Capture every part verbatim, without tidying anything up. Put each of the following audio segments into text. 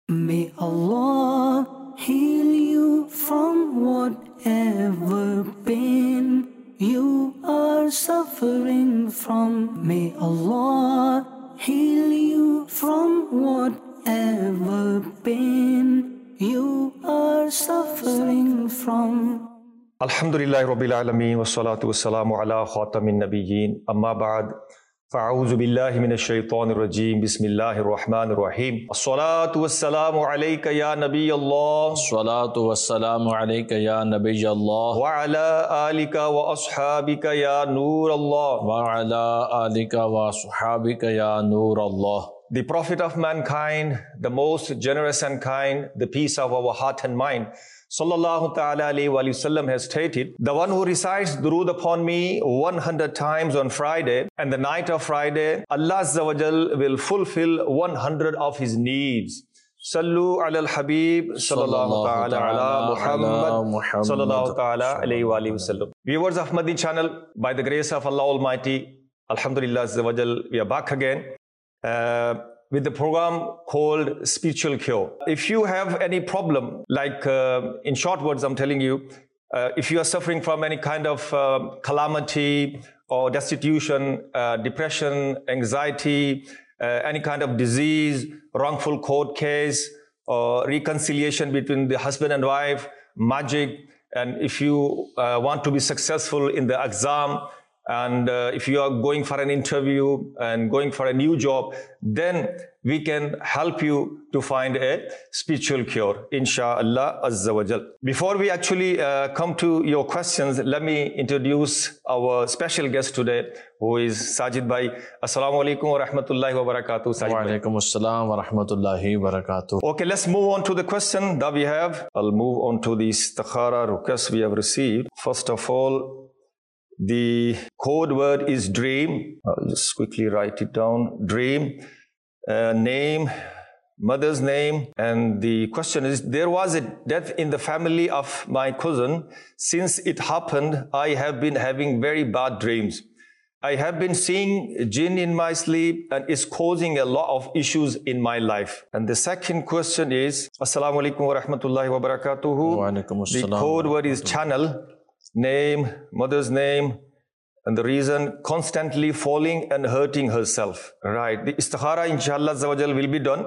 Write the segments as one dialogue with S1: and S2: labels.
S1: May Allah heal you from whatever pain you are suffering from. May Allah heal you from whatever pain you are suffering from.
S2: Alhamdulillah Rabbil Alameen wa salatu wa salamu ala khatamin nabiyyin amma ba'd. فأعوذ بالله من الشيطان الرجيم بسم الله الرحمن الرحيم الصلاة والسلام عليك يا نبي الله
S3: الصلاة والسلام عليك يا نبي الله
S2: وعلى آلك وأصحابك يا نور الله
S3: وعلى آلك وصحابك يا نور الله.
S2: The Prophet of mankind, the most generous and kind, the peace of our heart and mind, Sallallahu Ta'ala Alaihi Wasallam has stated, the one who recites durood upon me one hundred times on Friday and the night of Friday, Allah Azza wa Jal will fulfill one hundred of his needs. Sallu ala al-Habib Sallallahu Ta'ala ala Muhammad Sallallahu Ta'ala Alaihi Wasallam. Viewers of Madani channel, by the grace of Allah Almighty, Alhamdulillah Azza wa Jal, we are back again. Uh, with the program called Spiritual Cure. If you have any problem, like uh, in short words, I'm telling you, uh, if you are suffering from any kind of uh, calamity or destitution, uh, depression, anxiety, uh, any kind of disease, wrongful court case, or reconciliation between the husband and wife, magic, and if you uh, want to be successful in the exam, and uh, if you are going for an interview and going for a new job, then we can help you to find a spiritual cure, inshallah azza wa jal. Before we actually uh, come to your questions, let me introduce our special guest today, who is Sajid Bhai. Assalamu alaikum wa rahmatullahi wa barakatuh. Sajid
S3: Wa alaikum assalam wa rahmatullahi wa barakatuh.
S2: Okay, let's move on to the question that we have. I'll move on to the istikhara request we have received. First of all, the code word is dream. I'll just quickly write it down. Dream, uh, name, mother's name. And the question is, there was a death in the family of my cousin. Since it happened, I have been having very bad dreams. I have been seeing jinn in my sleep and it's causing a lot of issues in my life. And the second question is, Assalamu alaikum wa rahmatullahi wa barakatuhu.
S3: Wa alaikum assalam.
S2: The code word is channel. Name, mother's name, and the reason, constantly falling and hurting herself. Right. The istikhara, inshallah, will be done.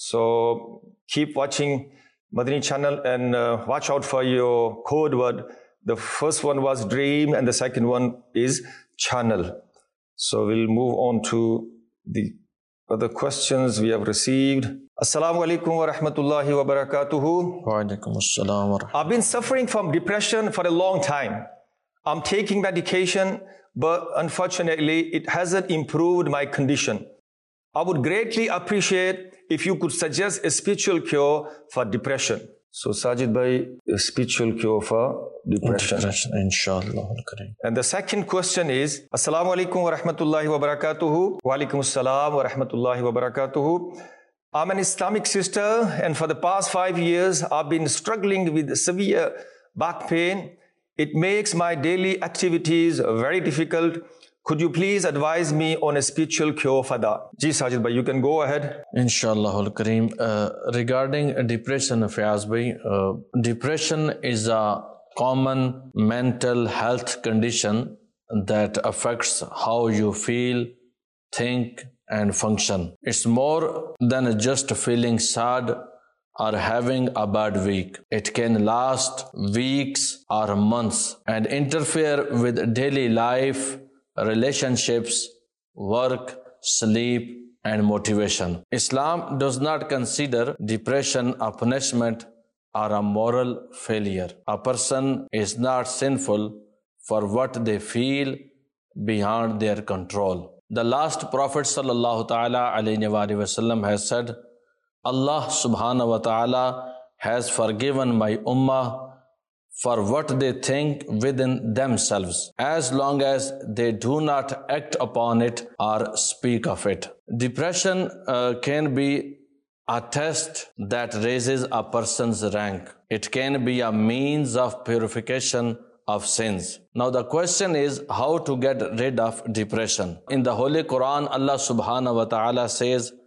S2: So keep watching Madani channel and uh, watch out for your code word. The first one was dream and the second one is channel. So we'll move on to the other questions we have received. Assalamu alaikum wa rahmatullahi wa barakatuhu.
S3: Wa alaikum assalam wa rahmatullahi.
S2: I've been suffering from depression for a long time. I'm taking medication, but unfortunately, it hasn't improved my condition. I would greatly appreciate if you could suggest a spiritual cure for depression. So, Sajid Bhai, a spiritual cure for depression.
S3: Depression, inshallah.
S2: And the second question is, Assalamu alaikum wa rahmatullahi wa barakatuhu. Wa alaikum assalam wa rahmatullahi wa barakatuhu. I'm an Islamic sister, and for the past five years, I've been struggling with severe back pain. It makes my daily activities very difficult. Could you please advise me on a spiritual cure for that? Ji Sajid Bhai, you can go ahead.
S3: Inshallah al-Kareem. Uh, regarding depression, Fayaz Bhai, uh, depression is a common mental health condition that affects how you feel, think, and function. It's more than just feeling sad or having a bad week. It can last weeks or months and interfere with daily life, relationships, work, sleep, and motivation. Islam does not consider depression a punishment or a moral failure. A person is not sinful for what they feel beyond their control. The last Prophet sallallahu ta'ala alayhi wa sallam has said, Allah subhanahu wa ta'ala has forgiven my ummah for what they think within themselves, as long as they do not act upon it or speak of it. Depression uh, can be a test that raises a person's rank. It can be a means of purification of sins. Now the question is how to get rid of depression. In the Holy Quran, Allah subhanahu wa ta'ala says,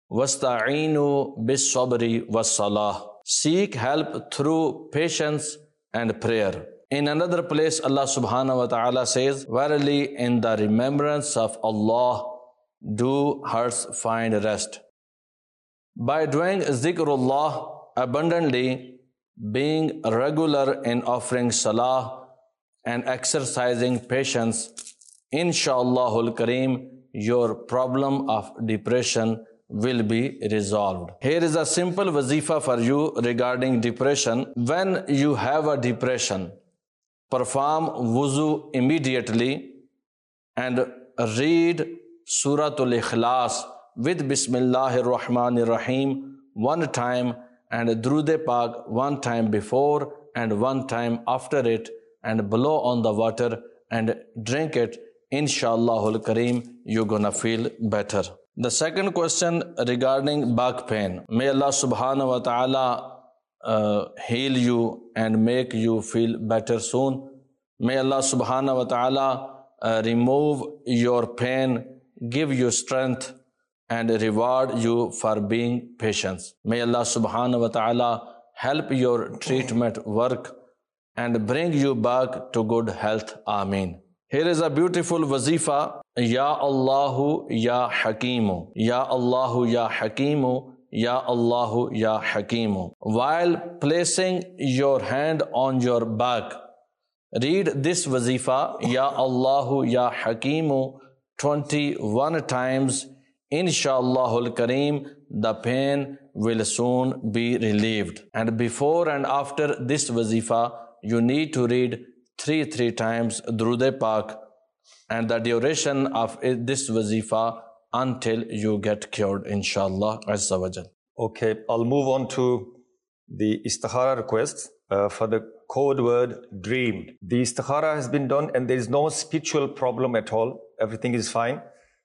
S3: وَاسْتَعِينُوا بِالصَّبْرِ وَالصَّلَاةِ. Seek help through patience and prayer. In another place, Allah subhanahu wa ta'ala says, verily in the remembrance of Allah do hearts find rest. By doing zikrullah abundantly, being regular in offering salah and exercising patience, insha'Allahul Kareem, your problem of depression will be resolved. Here is a simple wazifa for you regarding depression. When you have a depression, perform wuzu immediately and read Suratul Ikhlas with Bismillahir Rahmanir Rahim one time and Durood Pak one time before and one time after it, and blow on the water and drink it. Insha'Allahul Kareem, you're gonna feel better. The second question regarding back pain. May Allah subhanahu wa ta'ala uh, heal you and make you feel better soon. May Allah subhanahu wa ta'ala uh, remove your pain, give you strength and reward you for being patient. May Allah subhanahu wa ta'ala help your treatment work and bring you back to good health. Ameen. Here is a beautiful wazifa. Ya Allahu Ya Hakimu. Ya Allahu Ya Hakimu. Ya Allahu Ya Hakimu. While placing your hand on your back, read this wazifa, Ya Allahu Ya Hakimu, twenty-one times. Insha'Allahul Kareem, the pain will soon be relieved. And before and after this wazifa, you need to read three three times Durood Pak, and the duration of this wazifa until you get cured, inshallah azza wa jal.
S2: Okay, I'll move on to the istikhara request uh, for the code word dream. The istikhara has been done and there is no spiritual problem at all. Everything is fine.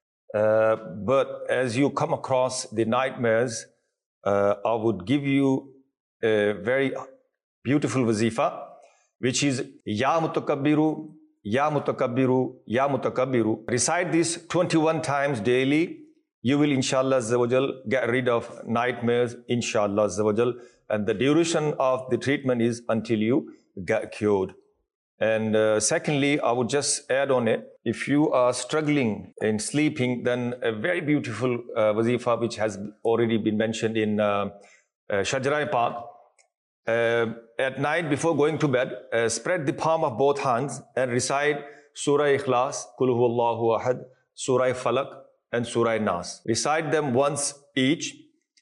S2: Uh, but as you come across the nightmares, uh, I would give you a very beautiful wazifa, which is Ya Mutakabbiru, Ya Mutakabbiru, Ya Mutakabbiru. Recite this twenty-one times daily. You will, inshallah azza wa jal, get rid of nightmares, inshallah azza wa jal. And the duration of the treatment is until you get cured. And uh, secondly, I would just add on it, if you are struggling in sleeping, then a very beautiful uh, wazifa, which has already been mentioned in uh, uh, Shajara Pak. Uh, at night before going to bed, uh, spread the palm of both hands and recite Surah Ikhlas, Qul Huwallahu Ahad, Surah Falak and Surah Nas. Recite them once each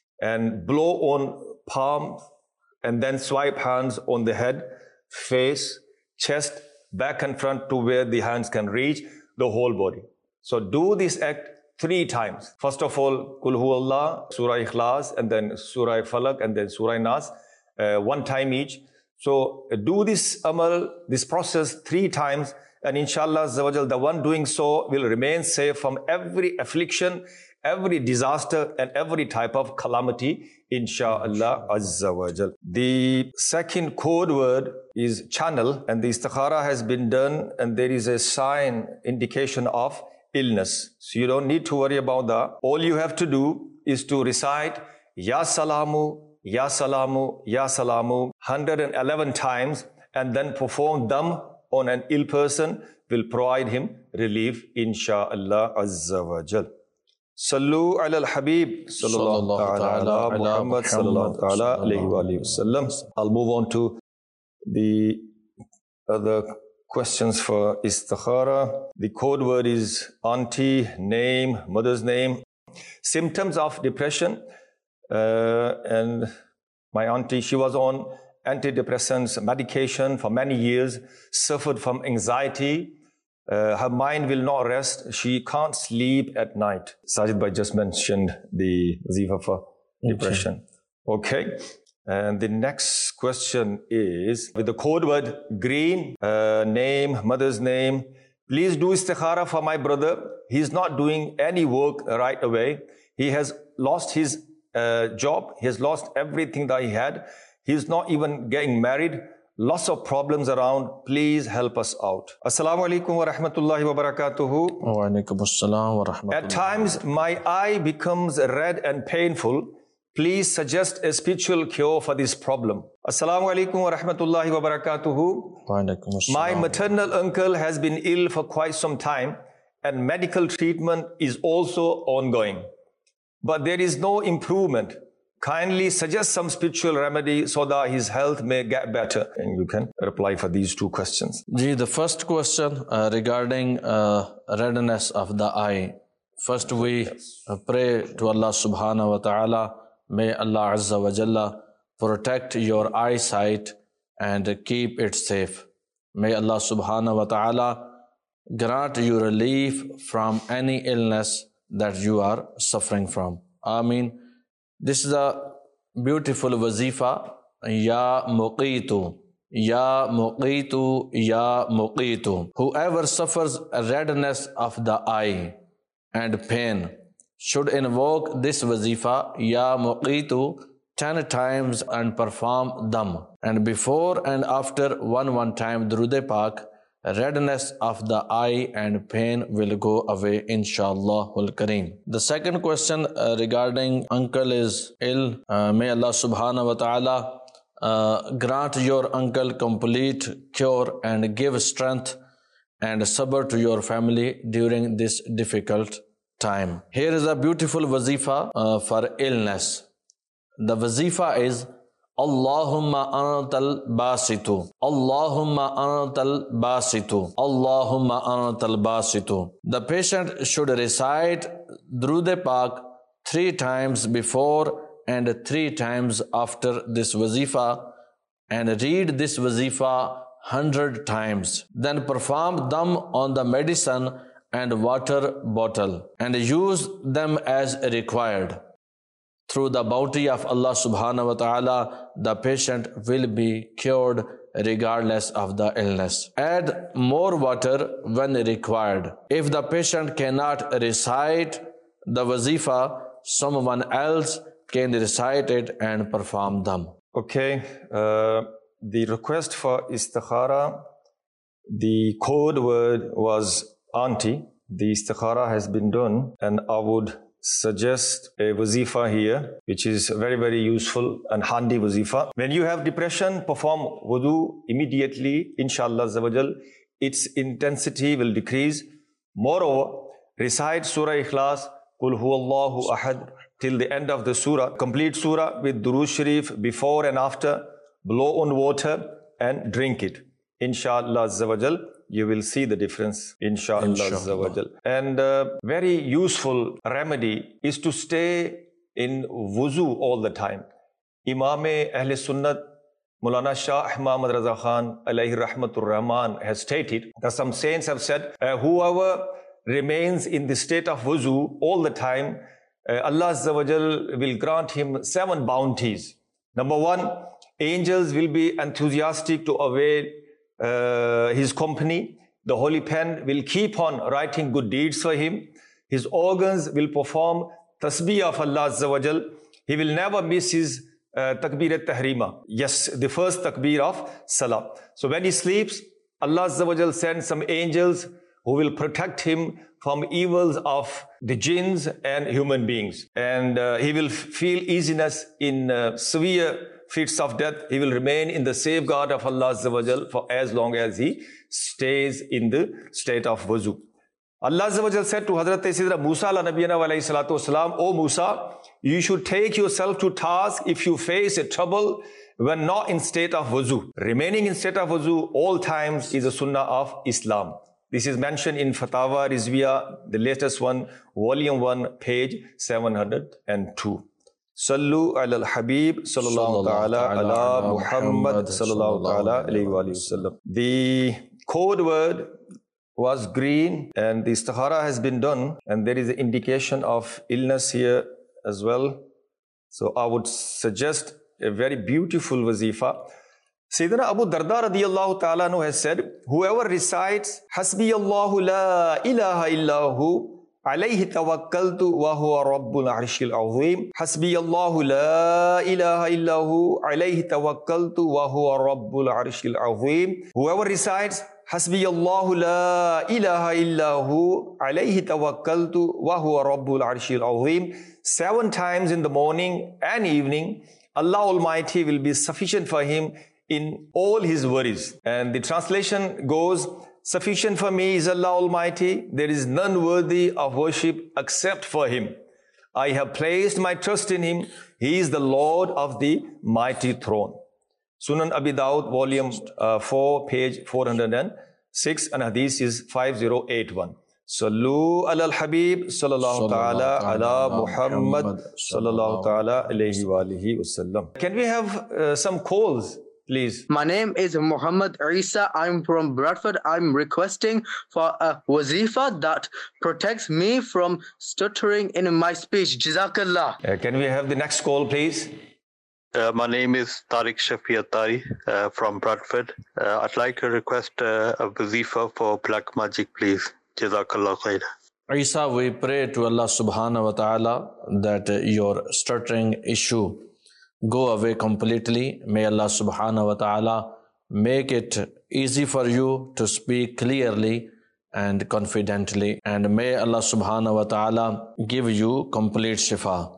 S2: and blow on palm and then swipe hands on the head, face, chest, back and front to where the hands can reach the whole body. So do this act three times. First of all, Qul Huwallah, Surah Ikhlas, and then Surah Falak and then Surah Nas. Uh, one time each. So uh, do this amal, this process three times, and inshallah azza wa jal, the one doing so will remain safe from every affliction, every disaster, and every type of calamity, inshallah azza wa jal. The second code word is channel, and the istikhara has been done, and there is a sign, indication of illness. So you don't need to worry about that. All you have to do is to recite Ya Salamu, Ya Salamu, Ya Salamu, one hundred eleven times, and then perform them on an ill person, will provide him relief, insha'Allah azza wa jal. Sallu ala al-Habib, sallallahu ta'ala Muhammad, sallallahu ta'ala alayhi wa alayhi wa sallam. I'll move on to the other questions for istikhara. The code word is auntie, name, mother's name. Symptoms of depression. Uh, and my auntie, she was on antidepressants medication for many years, suffered from anxiety. Uh, her mind will not rest. She can't sleep at night. Sajid Bhai just mentioned the wazifa for depression. Okay. okay. And the next question is, with the code word green, uh, name, mother's name, please do istikhara for my brother. He's not doing any work right away. He has lost his Uh, job. He has lost everything that he had. He's not even getting married. lots of problems around. Please help us out. Assalamu alaikum wa rahmatullahi wa barakatuhu.
S3: Wa alaikum assalam wa rahmatullahi.
S2: At times, my eye becomes red and painful. Please suggest a spiritual cure for this problem. Assalamu alaikum wa rahmatullahi wa barakatuhu.
S3: Wa alaikum assalam.
S2: My maternal uncle has been ill for quite some time and medical treatment is also ongoing. But there is no improvement. Kindly suggest some spiritual remedy so that his health may get better. And you can reply for these two questions.
S3: Ji, the first question uh, regarding uh, redness of the eye. First we uh, pray to Allah subhanahu wa ta'ala. May Allah azza wa jalla protect your eyesight and keep it safe. May Allah subhanahu wa ta'ala grant you relief from any illness that you are suffering from. Ameen. This is a beautiful wazifa. Ya muqitu, ya muqitu, ya muqitu. Whoever suffers redness of the eye and pain should invoke this wazifa, ya muqitu, ten times and perform dam. And before and after one one time Durood Pak, redness of the eye and pain will go away, inshallah ul kareem. The second question uh, regarding uncle is ill. Uh, may Allah subhanahu wa ta'ala uh, grant your uncle complete cure and give strength and sabr to your family during this difficult time. Here is a beautiful wazifa uh, for illness. The wazifa is Allahumma antal basitu. Allahumma antal basitu. Allahumma antal basitu. The patient should recite Durood Pak three times before and three times after this wazifa and read this wazifa hundred times. Then perform dam on the medicine and water bottle and use them as required. Through the bounty of Allah subhanahu wa ta'ala, the patient will be cured regardless of the illness. Add more water when required. If the patient cannot recite the wazifa, someone else can recite it and perform them.
S2: Okay, uh, the request for istikhara, the code word was auntie. The istikhara has been done and I would suggest a wazifa here, which is very, very useful and handy wazifa. When you have depression, perform wudu immediately, inshallah azawajal. Its intensity will decrease. Moreover, recite Surah Ikhlas, Qul huwallahu ahad, till the end of the surah. Complete surah with Durood Sharif before and after. Blow on water and drink it. Inshallah azawajal. You will see the difference, inshallah. Inshallah. And uh, very useful remedy is to stay in wuzu all the time. Imam Ahl Sunnat, Maulana Shah Ahmad Raza Khan, alayhi rahmatur rahman, has stated that some saints have said, uh, whoever remains in the state of wuzu all the time, uh, Allah Azza wa Jal will grant him seven bounties. Number one, angels will be enthusiastic to avail Uh, his company. The holy pen will keep on writing good deeds for him. His organs will perform tasbih of Allah Azza wa Jal. He will never miss his uh, takbir at-tahrima. Yes, the first takbir of salah. So when he sleeps, Allah Azza wa Jal sends some angels who will protect him from evils of the jinns and human beings. And uh, he will feel easiness in uh, severe fits of death. He will remain in the safeguard of Allah Azza wa Jal for as long as he stays in the state of wuzu. Allah Azza wa Jal said to Hazrat Sayyidina Musa ala nabiyana wa alayhi salatu wasalam, O Musa, you should take yourself to task if you face a trouble when not in state of wuzu. Remaining in state of wuzu all times is a sunnah of Islam. This is mentioned in Fatawa Rizviya, the latest one, volume one, page seven hundred two. Sallu ala al-Habib sallallahu ta'ala ala Muhammad sallallahu ta'ala alayhi wa sallam. The code word was green and the istikhara has been done and there is an indication of illness here as well. So I would suggest a very beautiful wazifa. Sayyidina Abu Darda radiyallahu ta'ala anhu has said, whoever recites Hasbi Allahu la ilaha illahu عليه توكلت وهو رب العرش العظيم حسبي الله لا إله إلا هو عليه توكلت وهو رب العرش العظيم. Whoever recites حسبي الله لا إله إلا هو عليه توكلت وهو رب العرش العظيم seven times in the morning and evening, Allah Almighty will be sufficient for him in all his worries. And the translation goes, sufficient for me is Allah Almighty. There is none worthy of worship except for him. I have placed my trust in him. He is the Lord of the mighty throne. Sunan Abi Dawud, volume uh, four, page four hundred six, and hadith is five thousand eighty-one. Sallu ala al-Habib, sallallahu ta'ala ala Muhammad, sallallahu ta'ala alayhi wa alihi wasallam. Can we have uh, some calls, please?
S4: My name is Muhammad Isa. I'm from Bradford. I'm requesting for a wazifa that protects me from stuttering in my speech. Jazakallah.
S2: Uh, can we have the next call, please?
S5: Uh, my name is Tariq Shafi Attari uh, from Bradford. Uh, I'd like to request uh, a wazifa for black magic, please. Jazakallah khair.
S3: Isa, we pray to Allah subhanahu wa ta'ala that uh, your stuttering issue go away completely. May Allah subhanahu wa ta'ala make it easy for you to speak clearly and confidently. And may Allah subhanahu wa ta'ala give you complete shifa.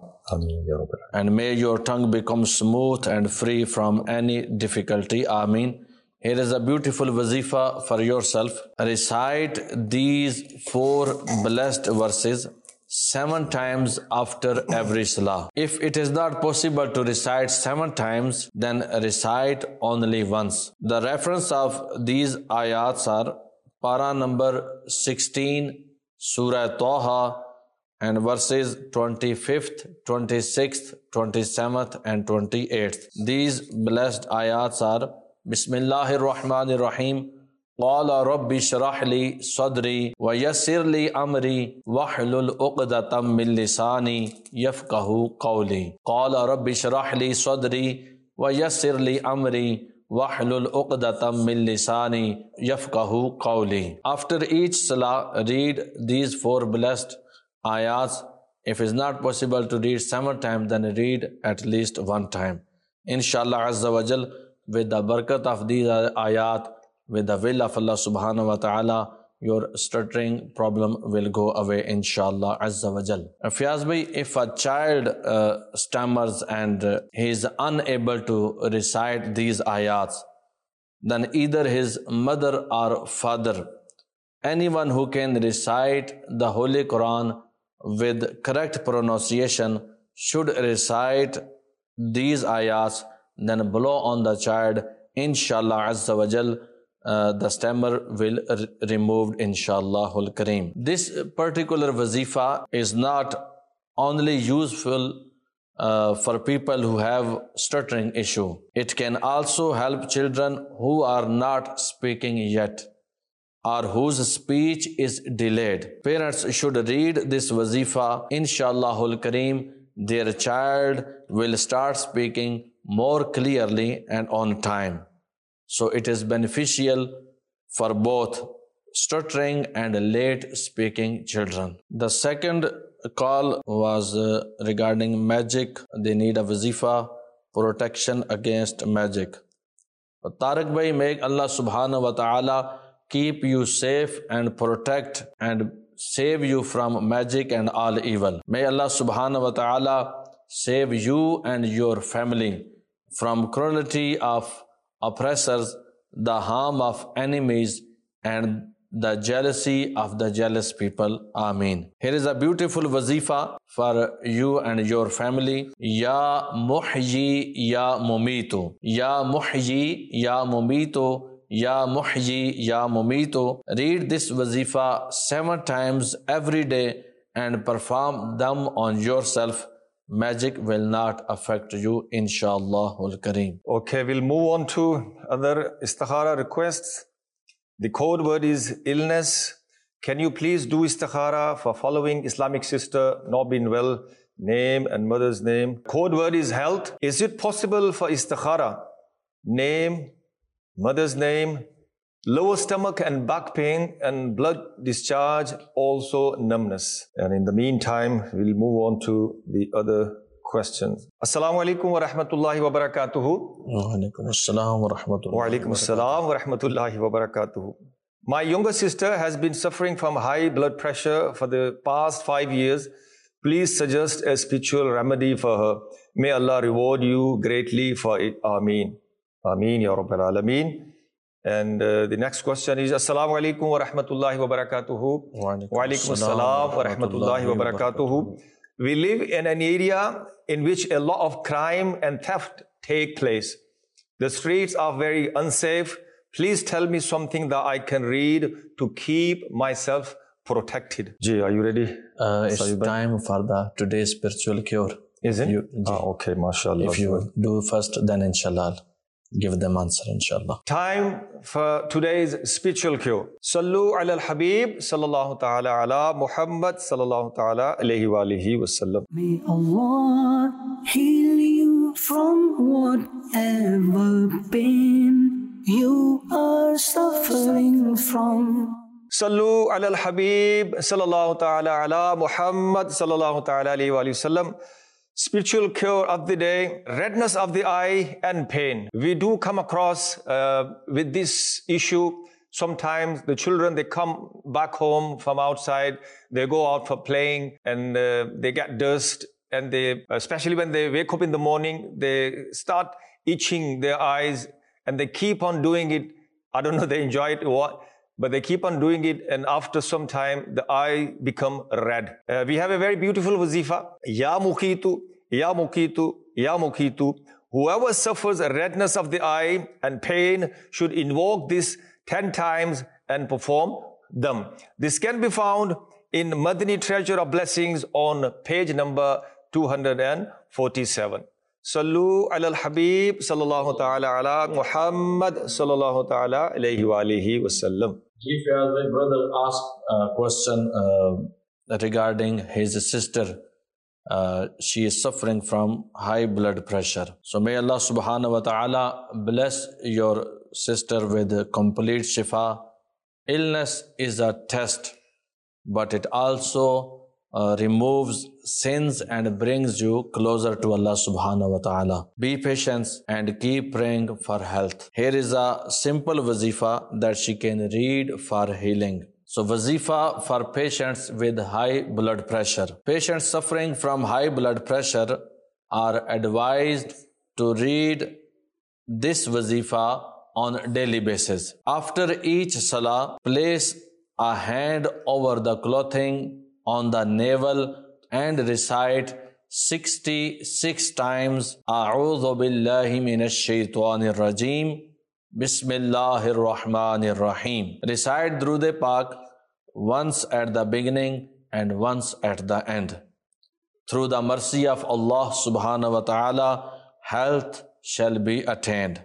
S3: And may your tongue become smooth and free from any difficulty. Ameen. Here is a beautiful wazifa for yourself. Recite these four blessed verses seven times after every salah. If it is not possible to recite seven times, then recite only once. The reference of these ayats are para number sixteen, Surah Taha, and verses twenty-fifth, twenty-sixth, twenty-seventh, and twenty-eighth. These blessed ayats are Bismillahir Rahmanir Rahim. Qala Rabbi shrah li sadri wa yassir li amri wahlul uqdatam min lisani yafqahu qawli. Qala Rabbi shrah li sadri wa yassir li amri wahlul uqdatam min lisani yafqahu qawli. After each salah, read these four blessed ayats. If it's not possible to read seven times, then read at least one time. Inshallah Azza wa Jal, with the barakat of these ayat, with the will of Allah subhanahu wa ta'ala, your stuttering problem will go away, inshallah Azza wa Jal. Fiyaz bhai, if a child uh, stammers and uh, he is unable to recite these ayats, then either his mother or father, anyone who can recite the Holy Quran with correct pronunciation, should recite these ayats, then blow on the child, inshallah Azza wa Jal, uh, the stammer will r- removed, inshallah Kareem. This particular wazifa is not only useful uh, for people who have stuttering issue. It can also help children who are not speaking yet, or whose speech is delayed. Parents should read this wazifa, inshallah Kareem. Their child will start speaking more clearly and on time. So it is beneficial for both stuttering and late speaking children. The second call was uh, regarding magic. They need a wazifa, protection against magic. Tariq bhai, may Allah subhanahu wa ta'ala keep you safe and protect and save you from magic and all evil. May Allah subhanahu wa ta'ala save you and your family from cruelty of oppressors, the harm of enemies, and the jealousy of the jealous people. Ameen. Here is a beautiful wazifa for you and your family. Ya Muhyi Ya Mumitu. Ya Muhyi Ya Mumitu. Ya Muhyi Ya Mumitu. Read this wazifa seven times every day and perform them on yourself. Magic will not affect you, inshallah al-Kareem.
S2: Okay, we'll move on to other istikhara requests. The code word is illness. Can you please do istikhara for following Islamic sister, not been well, name and mother's name. Code word is health. Is it possible for istikhara, name, mother's name, lower stomach and back pain and blood discharge, also numbness. And in the meantime, we'll move on to the other questions. Assalamu alaikum wa rahmatullahi wa barakatuhu.
S3: Wa alaikum assalam wa rahmatullahi
S2: Wa alaikum assalam wa rahmatullahi wa barakatuhu. My younger sister has been suffering from high blood pressure for the past five years. Please suggest a spiritual remedy for her. May Allah reward you greatly for it. Ameen. Ameen, Ya Rabbil Alameen. And uh, the next question is, Assalamu alaikum wa rahmatullahi wa barakatuhu. Wa alaikum assalam wa rahmatullahi wa barakatuhu. We live in an area in which a lot of crime and theft take place. The streets are very unsafe. Please tell me something that I can read to keep myself protected. Jay, are you ready?
S3: Uh, it's time for the today's spiritual cure.
S2: Is it?
S3: You,
S2: ah, okay, mashallah.
S3: If you do first, then inshallah, give them answer, inshallah.
S2: Time for today's spiritual cure. Sallu ala al-Habib, sallallahu ta'ala ala Muhammad, sallallahu ta'ala alayhi wa alihi wa sallam.
S1: May Allah heal you from whatever pain you are suffering from.
S2: Sallu ala al-Habib, sallallahu ta'ala ala Muhammad, sallallahu ta'ala alayhi wa alihi wa sallam. Spiritual cure of the day, redness of the eye and pain. We do come across uh, with this issue. Sometimes the children, they come back home from outside, they go out for playing and uh, they get dust, and they, especially when they wake up in the morning, they start itching their eyes and they keep on doing it. I don't know they enjoy it or what, but they keep on doing it, and after some time, the eye become red. Uh, we have a very beautiful wazifa. Ya Muqitu, Ya Muqitu, Ya Muqitu. Whoever suffers a redness of the eye and pain should invoke this ten times and perform them. This can be found in Madani Treasure of Blessings on page number two hundred forty-seven. Sallu ala al-Habib, sallallahu ta'ala ala Muhammad, sallallahu ta'ala alayhi wa alihi wa sallam.
S3: If my brother asked a question uh, regarding his sister, uh, she is suffering from high blood pressure. So may Allah subhanahu wa ta'ala bless your sister with complete shifa. Illness is a test, but it also uh, removes sins and brings you closer to Allah subhanahu wa ta'ala. Be patient and keep praying for health. Here is a simple wazifa that she can read for healing. So wazifa for patients with high blood pressure. Patients suffering from high blood pressure are advised to read this wazifa on daily basis. After each salah, place a hand over the clothing on the navel and recite sixty-six times A'udhu billahi minash shaitanir rajim, Bismillahir Rahmanir Rahim. Recite Durud Pak once at the beginning and once at the end. Through the mercy of Allah subhanahu wa ta'ala, health shall be attained.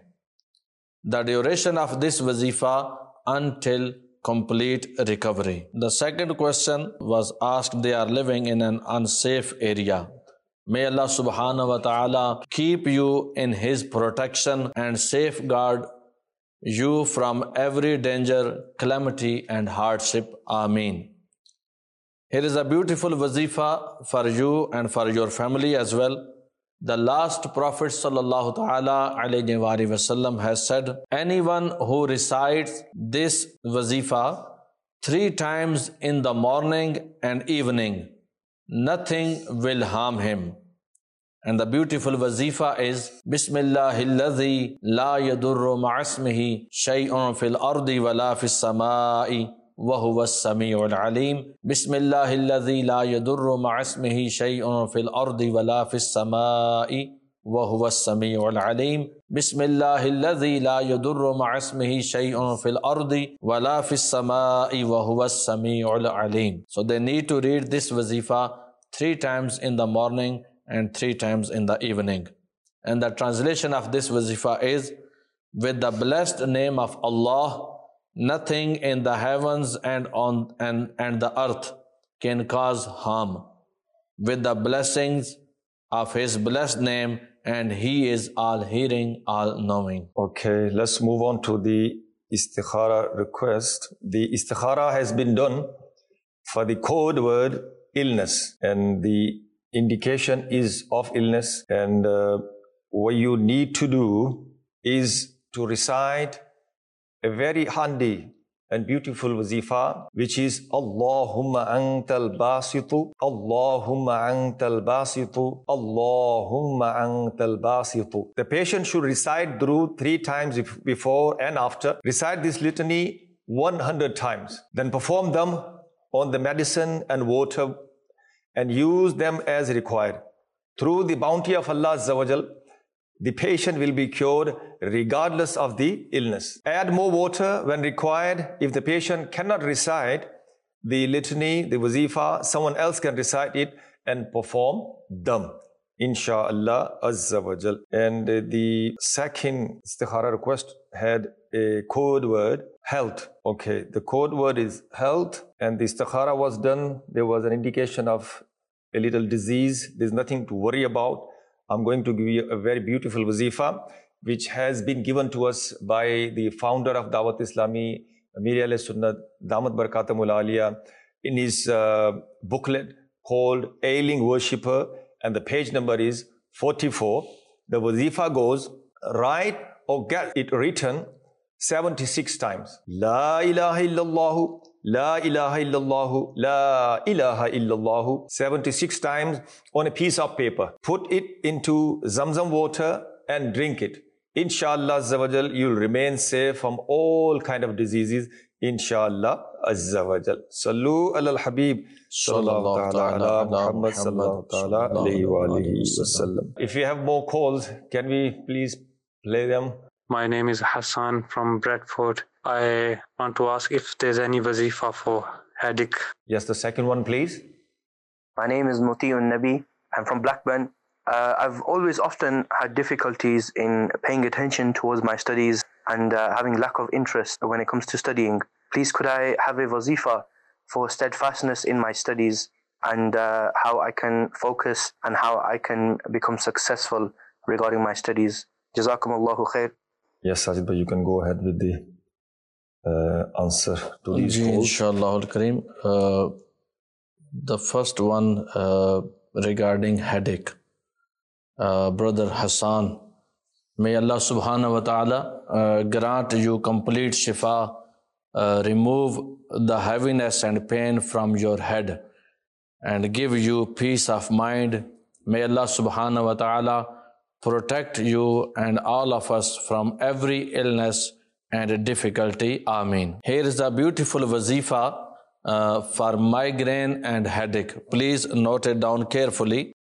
S3: The duration of this wazifa until complete recovery. The second question was asked, they are living in an unsafe area. May Allah subhanahu wa ta'ala keep you in His protection and safeguard you from every danger, calamity and hardship. Ameen. Here is a beautiful wazifa for you and for your family as well. The last Prophet sallallahu ta'ala alayhi wa sallam has said, anyone who recites this wazifa three times in the morning and evening, nothing will harm him. And the beautiful wazifa is, Bismillahilladhi la yadurru ma'asmihi shay'un fil ardi wa la fis samai wa huwa as-sami'ul alim. Bismillahilladhi la yadurru ma'asmihi shay'un fil ardi wa la fis samai wa huwa as-sami'ul alim. Bismillahilladhi la yadurru ma'asmihi shay'un fil ardi wa la fis samai wa huwa as-sami'ul alim. So they need to read this wazifa three times in the morning and three times in the evening. And the translation of this wazifa is, with the blessed name of Allah, nothing in the heavens and on and, and the earth can cause harm. With the blessings of His blessed name, and He is all hearing, all knowing.
S2: Okay, let's move on to the istikhara request. The istikhara has been done for the code word illness, and the indication is of illness, and uh, what you need to do is to recite a very handy and beautiful wazifa, which is Allahumma antal basitu, Allahumma antal basitu, Allahumma antal basitu. The patient should recite Durood three times before and after. Recite this litany one hundred times. Then perform them on the medicine and water and use them as required. Through the bounty of Allah Azza wa Jal, the patient will be cured regardless of the illness. Add more water when required. If the patient cannot recite the litany, the wazifa, someone else can recite it and perform them, insha'Allah Azza wa Jal. And uh, the second istikhara request had a code word, health. Okay, the code word is health, and the istikhara was done. There was an indication of a little disease. There's nothing to worry about. I'm going to give you a very beautiful wazifa, which has been given to us by the founder of Dawat Islami, Mir Ahle Sunnat, Damat Barakatumul Aliyah, in his uh, booklet called Ailing Worshipper, and the page number is forty-four. The wazifa goes, write or get it written seventy-six times. La ilaha illallah, La ilaha illallah, La ilaha illallah, seventy-six times on a piece of paper. Put it into Zamzam water and drink it. Inshallah Azza wa Jal, you'll remain safe from all kind of diseases. Inshallah Azza wa Jal. Sallu ala al-Habib sallallahu ta'ala ala Muhammad sallallahu ta'ala alayhi wa alihi wa sallam. If you have more calls, can we please play them?
S6: My name is Hassan from Bradford. I want to ask if there's any wazifa for headache.
S2: Yes, the second one, please.
S7: My name is Mutiun Nabi. I'm from Blackburn. Uh, I've always often had difficulties in paying attention towards my studies and uh, having lack of interest when it comes to studying. Please, could I have a wazifa for steadfastness in my studies and uh, how I can focus and how I can become successful regarding my studies? Jazakumullahu khair.
S2: Yes, Sajid, but you can go ahead with the uh, answer to these calls.
S3: Inshallah al-Kareem. Uh, the first one uh, regarding headache. Uh, Brother Hassan, may Allah subhanahu wa ta'ala uh, grant you complete shifa, uh, remove the heaviness and pain from your head and give you peace of mind. May Allah subhanahu wa ta'ala protect you and all of us from every illness and difficulty. Ameen. Here is a beautiful wazifa uh, for migraine and headache. Please note it down carefully.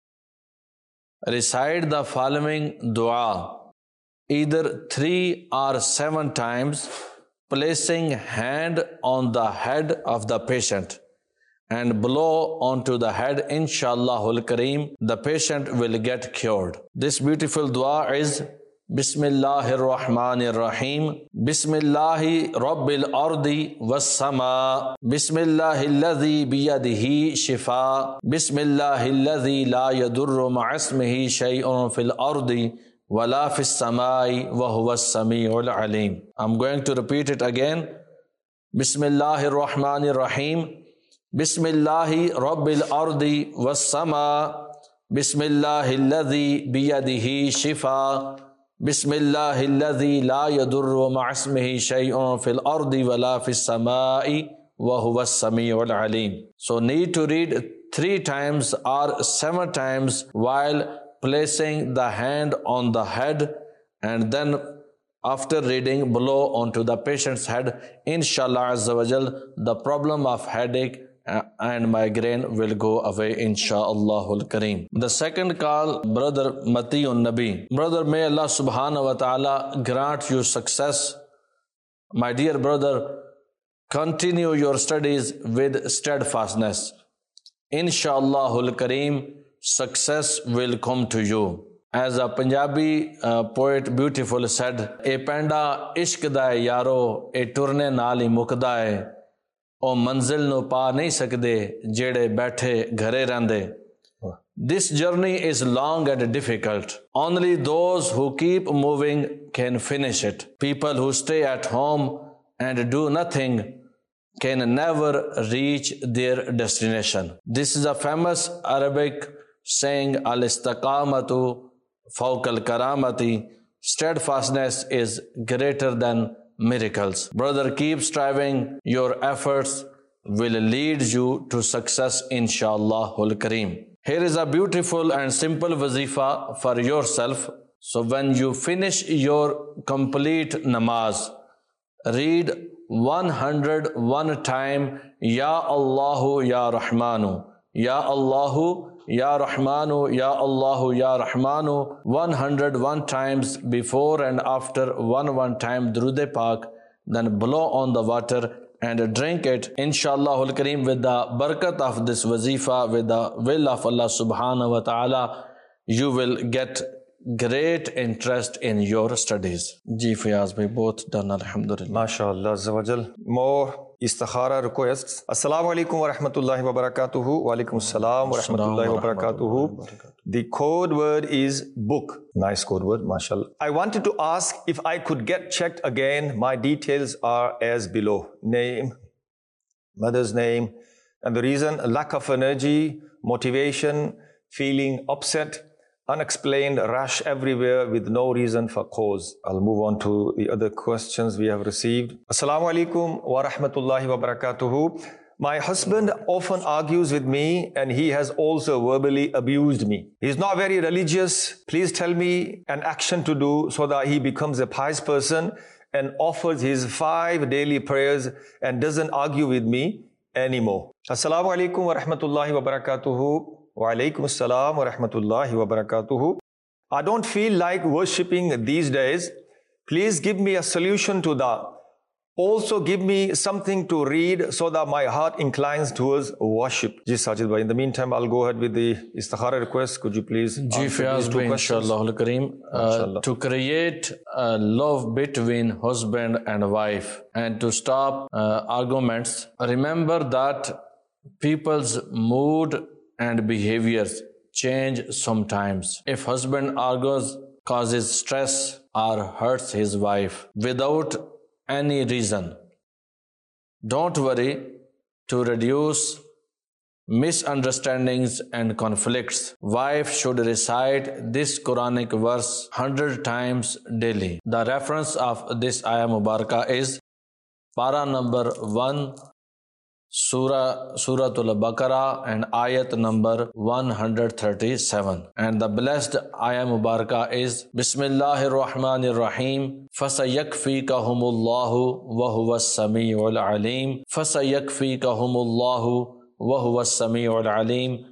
S3: Recite the following dua, either three or seven times, placing hand on the head of the patient and blow onto the head, Inshallahul Kareem, the patient will get cured. This beautiful dua is Bismillahir Rahmanir Rahim, Bismillahi Rabbil Ardi was Sama, Bismillahil Ladhi biyadihi shifa, Bismillahil Ladhi la yadurru ma'asmihi shay'un fil ardi wala fis samai wa huwa as-sami'ul alim. I'm going to repeat it again. Bismillahir Rahmanir Rahim, Bismillahi Rabbil Ardi was Sama, Bismillahil Ladhi biyadihi shifa, Bismillahil Ladhi la yadurru ma'asmihi shay'un fil ardi wala fis samai wa huwa as-sami'ul alim. So need to read three times or seven times while placing the hand on the head, and then after reading blow onto the patient's head. Inshallah Azza wa Jal, the problem of headache and migraine will go away, insha'Allahul Kareem. The second call, Brother Matiun Nabi. Brother, may Allah subhanahu wa ta'ala grant you success. My dear brother, continue your studies with steadfastness. Insha'Allahul Kareem, success will come to you. As a Punjabi uh, poet beautiful said, "E penda ishq da yaro, e turne naal hi mukda hai. O manzil no pa nahi sakde, jede baithe ghare rande." This journey is long and difficult. Only those who keep moving can finish it. People who stay at home and do nothing can never reach their destination. This is a famous Arabic saying, al-istaqamatu fawq al-karamati, steadfastness is greater than miracles. Brother, keep striving. Your efforts will lead you to success, inshallah kareem. Here is a beautiful and simple wazifa for yourself. So when you finish your complete namaz, read one hundred one time, Ya Allahu Ya Rahmanu, Ya Allahu Ya Rahmanu, Ya Allahu Ya Rahmanu, one hundred one times before and after one one time Durud Pak, then blow on the water and drink it, inshallah al-kareem, with the barakat of this wazifa, with the will of Allah subhanahu wa ta'ala, you will get great interest in your studies. Ji Fayaz bhai, both done, alhamdulillah.
S2: MashaAllah Azawajal. More istikhara requests. Assalamu alaikum wa rahmatullahi wa barakatuhu. Wa alaikum assalam wa rahmatullahi wa barakatuhu. The code word is book. Nice code word, mashallah. I wanted to ask if I could get checked again. My details are as below. Name, mother's name, and the reason, lack of energy, motivation, feeling upset, unexplained rush everywhere with no reason for cause. I'll move on to the other questions we have received. Assalamu alaikum wa rahmatullahi wa barakatuhu. My husband often argues with me and he has also verbally abused me. He's not very religious. Please tell me an action to do so that he becomes a pious person and offers his five daily prayers and doesn't argue with me anymore. Assalamu alaikum wa rahmatullahi wa barakatuhu. Wa alaikum assalam wa rahmatullahi wa barakatuhu. I don't feel like worshipping these days. Please give me a solution to that. Also give me something to read so that my heart inclines towards worship. Ji Sajid bhai, in the meantime, I'll go ahead with the istikhara request. Could you please
S3: Ji
S2: answer
S3: Fayaz
S2: these two
S3: bhai,
S2: questions?
S3: inshallah al-kareem. Uh, to create a love between husband and wife and to stop uh, arguments, remember that people's mood and behaviors change sometimes. If husband argues, causes stress or hurts his wife without any reason, don't worry. To reduce misunderstandings and conflicts, wife should recite this Quranic verse one hundred times daily. The reference of this ayah mubarakah is para number one, Surah Suratul Baqarah, and ayat number one hundred thirty-seven. And the blessed ayah mubarakah is Bismillahir Rahmanir Rahim. Fasayakfikahumullahu wa huwas samiul alim. Fasayakfikahumullahu wa huwas samiul alim.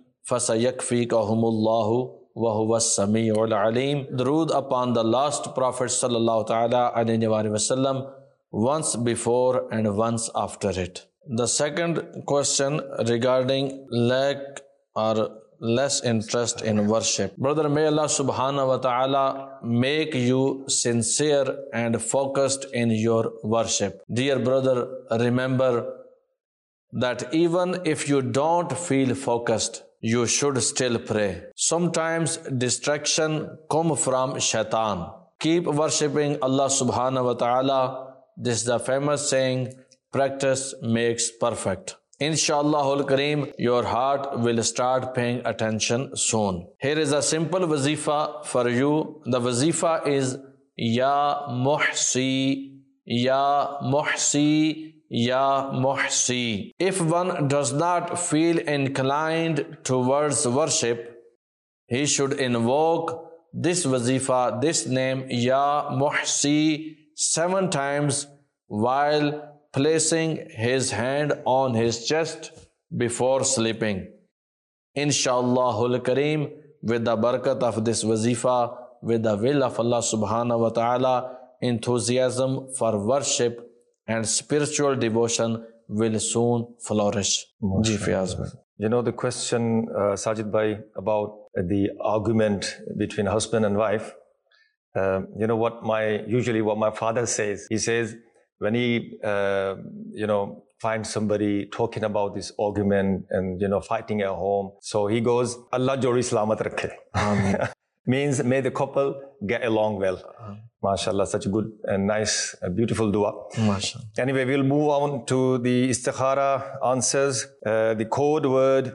S3: Fasayakfikahumullahu wa huwas samiul alim. Durood upon the last Prophet sallallahu ta'ala alayhi wa sallam, once before and once after it. The second question regarding lack or less interest in worship. Brother, may Allah subhanahu wa ta'ala make you sincere and focused in your worship. Dear brother, remember that even if you don't feel focused, you should still pray. Sometimes distraction come from shaitan. Keep worshipping Allah subhanahu wa ta'ala. This is the famous saying, practice makes perfect. Inshallah al-kareem, your heart will start paying attention soon. Here is a simple wazifa for you. The wazifa is Ya Muhsi, Ya Muhsi, Ya Muhsi. If one does not feel inclined towards worship, he should invoke this wazifa, this name Ya Muhsi, seven times while placing his hand on his chest before sleeping. Insha'Allah al-kareem, with the barakat of this wazifa, with the will of Allah subhanahu wa ta'ala, enthusiasm for worship and spiritual devotion will soon flourish. Ji Fayaz bhai.
S2: You know the question, uh, Sajid bhai, about the argument between husband and wife. Uh, you know what my, usually what my father says, he says, when he, uh, you know, finds somebody talking about this argument and, you know, fighting at home. So he goes, Allah jodi salamat rakhe. means may the couple get along well. MashaAllah, such a good and nice, uh, beautiful dua.
S3: MashaAllah.
S2: Anyway, we'll move on to the istikhara answers. Uh, the code word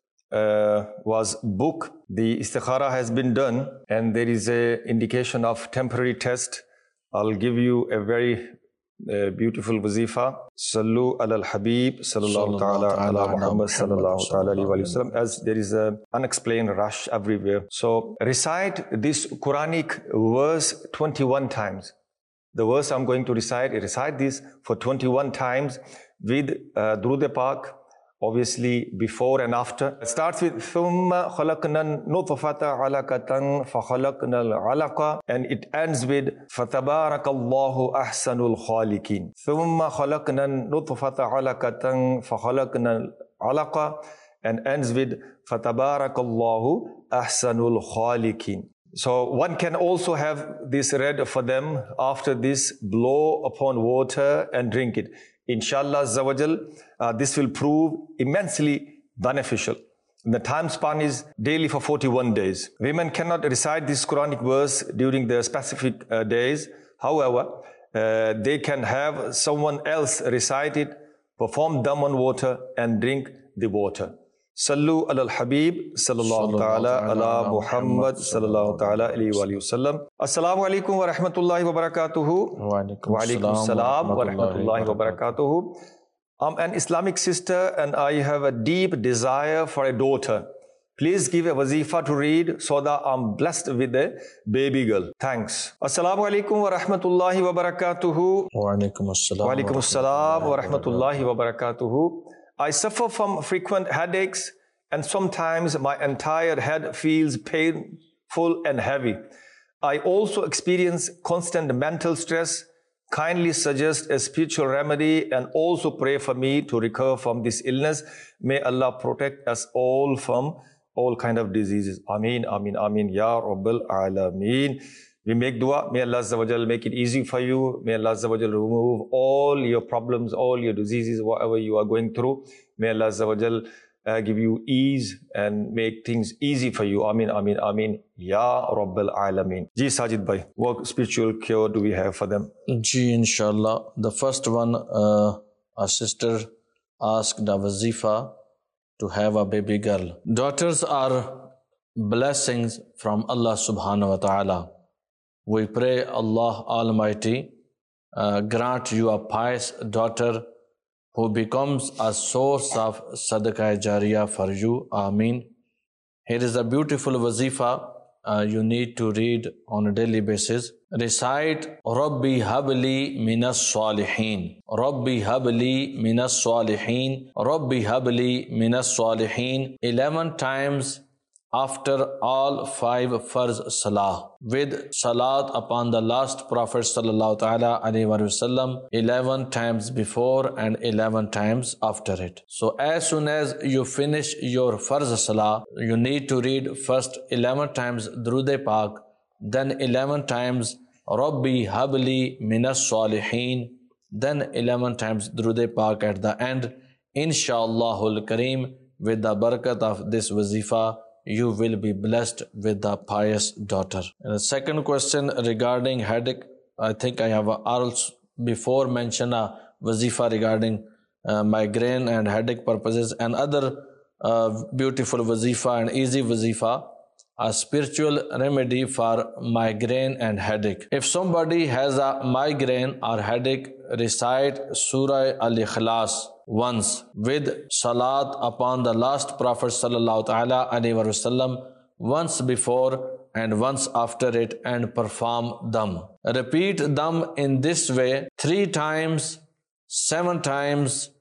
S2: uh, was book. The istikhara has been done and there is a indication of temporary test. I'll give you a very uh, beautiful wazifa. Sallu ala al-Habib, sallallahu ta'ala ala Muhammad, sallallahu ta'ala alayhi wa sallam, as there is an unexplained rush everywhere. So recite this Quranic verse twenty-one times. The verse I'm going to recite, recite this for twenty-one times with uh, Durud Pak, obviously before and after. It starts with ثُمَّ خَلَقْنَا النُّطْفَةَ عَلَقَةً فَخَلَقْنَا الْعَلَقَةَ, and it ends with فَتَبَارَكَ اللَّهُ أَحْسَنُ الْخَالِقِينَ. ثُمَّ خَلَقْنَا النُّطْفَةَ عَلَقَةً فَخَلَقْنَا الْعَلَقَةَ, and ends with فَتَبَارَكَ اللَّهُ أَحْسَنُ الْخَالِقِينَ. So one can also have this read for them. After this, blow upon water and drink it. Inshallah Zawajal, uh, this will prove immensely beneficial. The time span is daily for forty-one days. Women cannot recite this Quranic verse during the specific uh, days. However, uh, they can have someone else recite it, perform dam on water and drink the water. Sallu ala al-Habib, sallallahu ta'ala ala Muhammad, sallallahu ta'ala alayhi wa sallam. Assalamu alaikum wa rahmatullahi wa barakatuhu.
S3: Wa
S2: alaikum salam wa rahmatullahi wa barakatuhu. I'm an Islamic sister and I have a deep desire for a daughter. Please give a wazifa to read so that I'm blessed with a baby girl. Thanks. Assalamu alaikum wa rahmatullahi wa barakatuhu.
S3: Wa alaikum assalam
S2: Wa alaikum assalam wa rahmatullahi wa barakatuhu. I suffer from frequent headaches and sometimes my entire head feels painful and heavy. I also experience constant mental stress. Kindly suggest a spiritual remedy and also pray for me to recover from this illness. May Allah protect us all from all kind of diseases. Ameen, Ameen, Ameen. Ya Rabbil Alameen. We make dua. May Allah Azza wa Jal make it easy for you. May Allah Azza wa Jal remove all your problems, all your diseases, whatever you are going through. May Allah Azza wa Jal uh, give you ease and make things easy for you. Ameen, Ameen, Ameen. Ya Rabbil Alameen. Ji Sajid Bhai, what spiritual cure do we have for them?
S3: Ji, inshallah. The first one, uh, a sister asked a wazifa to have a baby girl. Daughters are blessings from Allah subhanahu wa ta'ala. We pray Allah Almighty uh, grant you a pious daughter who becomes a source of sadaqah jariyah for you. Ameen. Here is a beautiful wazifa uh, you need to read on a daily basis. Recite Rabbi habli minas salihin. Rabbi habli minas salihin. Rabbi habli minas salihin. eleven times after all five farz salah, with salat upon the last Prophet sallallahu ta'ala alayhi wa sallam, eleven times before and eleven times after it. So as soon as you finish your farz salah, you need to read first eleven times Durud Pak, then eleven times Rabbi habli minas salihin, then eleven times Durud Pak at the end. Insha'Allahul Kareem, with the barakat of this wazifa, you will be blessed with the pious daughter. And the second question regarding headache, I think I have also before mentioned a wazifa regarding uh, migraine and headache purposes, and other uh, beautiful wazifa and easy wazifa, a spiritual remedy for migraine and headache. If somebody has a migraine or headache, recite Surah Al-Ikhlas once with salat upon the last Prophet sallallahu ta'ala alayhi wa sallam, once before and once after it, and perform dam. Repeat dam in this way three times, seven times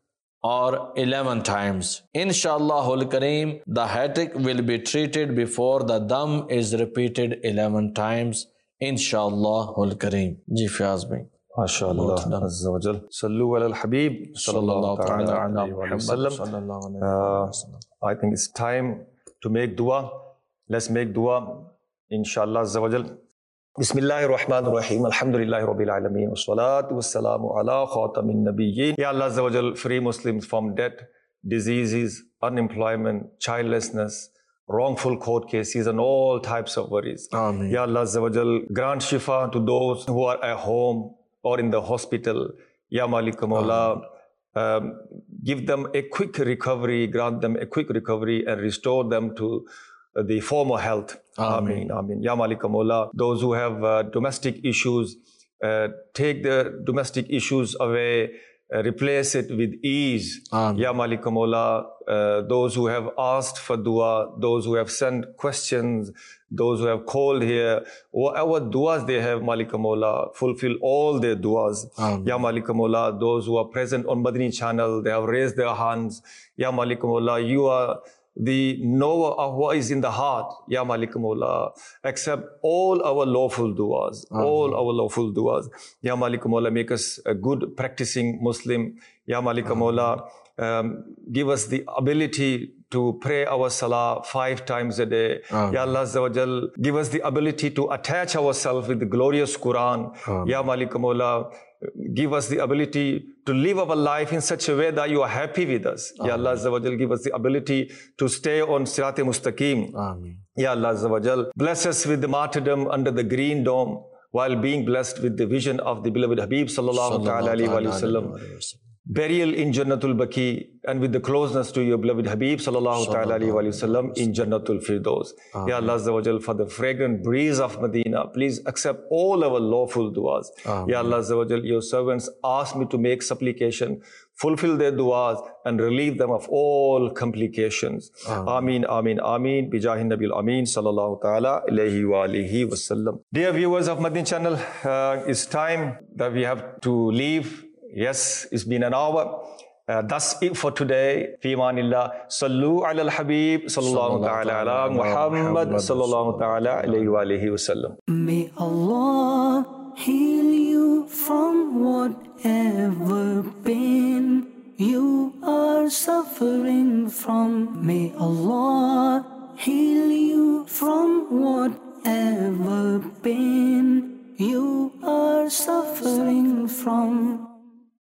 S3: or eleven times. Insha'Allahul Kareem, the headache will be treated before the dam is repeated eleven times. Insha'Allahul Kareem. Ji Fiaz bhai.
S2: MashaAllah Azza wa Jal. Sallu ala al-Habib, sallallahu ta'ala alayhi wa sallam. I think it's time to make dua. Let's make dua. Inshallah Azza wa Jal. Bismillahir Rahmanir Rahim. Alhamdulillahi Rabbil Alameen. Wassalatu wassalamu ala khatamin nabiyyin. Ya Allah Azza wa Jal, free Muslims from debt, diseases, unemployment, childlessness, wrongful court cases and all types of worries.
S3: Ameen.
S2: Ya Allah Azza wa Jal, grant shifa to those who are at home or in the hospital. Ya Malik Mawla, um, give them a quick recovery, grant them a quick recovery and restore them to uh, the former health. Ameen. Ameen. Ya Malik Mawla, those who have uh, domestic issues, uh, take the domestic issues away, uh, replace it with ease.
S3: Ameen.
S2: Ya Malik Mawla, uh, those who have asked for dua, those who have sent questions, those who have called here, whatever duas they have, Malik Mawla, fulfill all their duas.
S3: Ameen.
S2: Ya Malik Mawla, those who are present on Madani channel, they have raised their hands. Ya Malik Mawla, you are the knower of what is in the heart. Ya Malik Mawla, accept all our lawful duas,
S3: Ameen.
S2: all our lawful duas. Ya Malik Mawla, make us a good practicing Muslim. Ya Malik Mawla, um, give us the ability to pray our salah five times a day.
S3: Ameen.
S2: Ya Allah Azza wa Jal, give us the ability to attach ourselves with the glorious Quran.
S3: Ameen.
S2: Ya Malik Mawla, give us the ability to live our life in such a way that you are happy with us. Ameen. Ya Allah Azza wa Jal, give us the ability to stay on Sirat-e Mustaqim.
S3: Ameen.
S2: Ya Allah Azza wa Jal, bless us with the martyrdom under the green dome while being blessed with the vision of the beloved Habib sallallahu ta'ala alayhi wa sallam. Burial in Jannatul Baqi and with the closeness to your beloved Habib sallallahu ta'ala alayhi wa sallam in Jannatul Firdaus. Ya Allah Azza wa Jal, for the fragrant breeze of Medina, please accept all our lawful duas. Ya Allah Azza wa Jal, your servants ask me to make supplication, fulfill their duas and relieve them of all complications. Ameen, Ameen, Ameen. Bijahin Nabil Ameen sallallahu ta'ala alayhi wa alihi wa sallam. Dear viewers of Madani channel, uh, it's time that we have to leave. Yes, it's been an hour. Uh, that's it for today. Fi manillah. Sallu ala al-Habib sallallahu ta'ala ala Muhammad sallallahu ta'ala alayhi wa alihi wa sallam.
S1: May Allah heal you from whatever pain you are suffering from. May Allah heal you from whatever pain you are suffering from.